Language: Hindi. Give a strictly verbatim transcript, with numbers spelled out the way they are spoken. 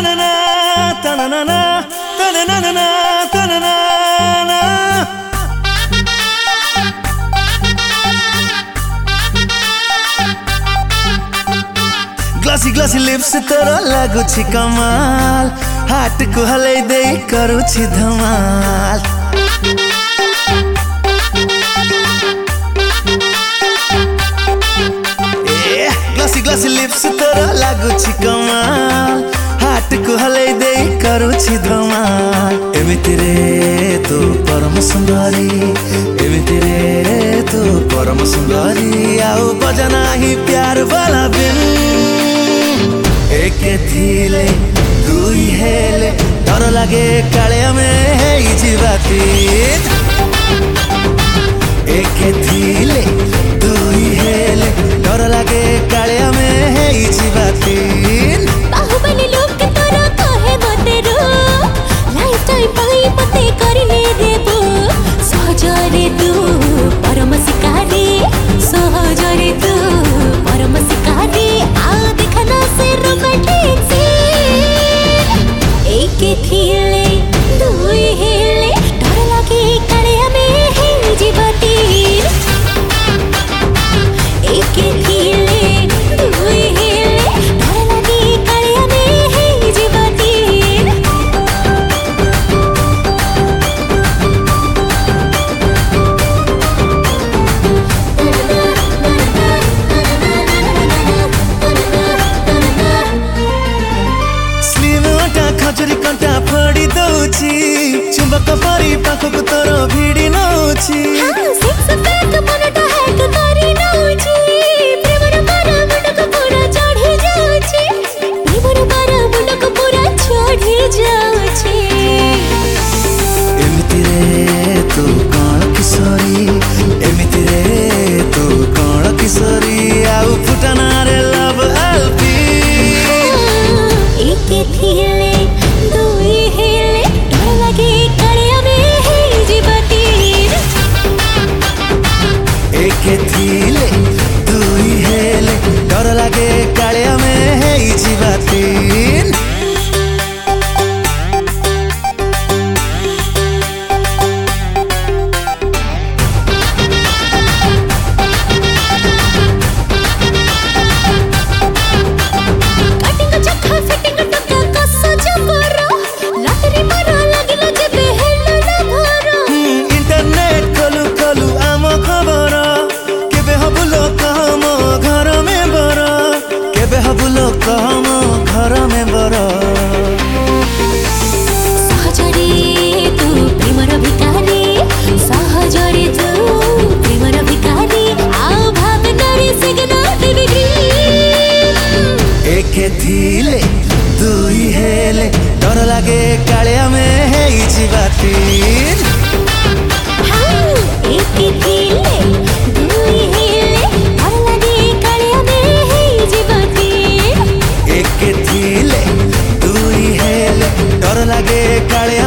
tanana tanana tanana tanana glassy glassy lips तोरा लागु छी कमाल हाट को हलै दे करू छी धमाल ए ग्लासी ग्लासी लिप्स तोरा लागु छी कमाल हाट को हलै दे करू छी धमाल एमिति रे तू परम सुंदरी एमिति रे तू परम सुंदरी आउ बजना ही प्यार वाला बिन एक थिले दुई हेले डर लागे काले में जीवाती एक थिले दुई हेले डर लागे काले में जीवाती बाहुबली लोग तोरा कहे मते रो लाइफ टाइम पाई मते करले देबो सहजरे तू परम शिकारी सहजरे तू परम शिकारी आ देखना से रोमांटिक सीन एक थिले दुई हेले डर लागे काले में है जीवती एक थिले दुई हेले डर लागे काले में है जीवती खजुरी कंटा फड़ी दउची चुंबक परी पाखक तोर भिड़ी नउची हां सिक्स पैक मनटा हैक करी नउची प्रेमर मारा मुंडक पूरा चढ़ी जाउची प्रेमर मारा मुंडक पूरा चढ़ी जाउची एमिति रे तू कण किशोरी एमिति रे तू कण किशोरी आउ फुटाना रे लव एलपी एक थिले दुई हेले डर लागे कालिया में है जीवती एक थिले दुई हेले डर लागे कालिया में है जीवाती कहम घर में बरा सहजरे तू प्रेमर भिकारी सहजरे तू प्रेमर भिकारी आ भावनारे सिग्नल बेबी ड्रीम एक थिले दुई हेले डर लागे कालिया में है जीवाती हां एक थिले दुई हेले डर लागे कालिया में है जीवती एक थिले दुई हेले डर लागे कालिया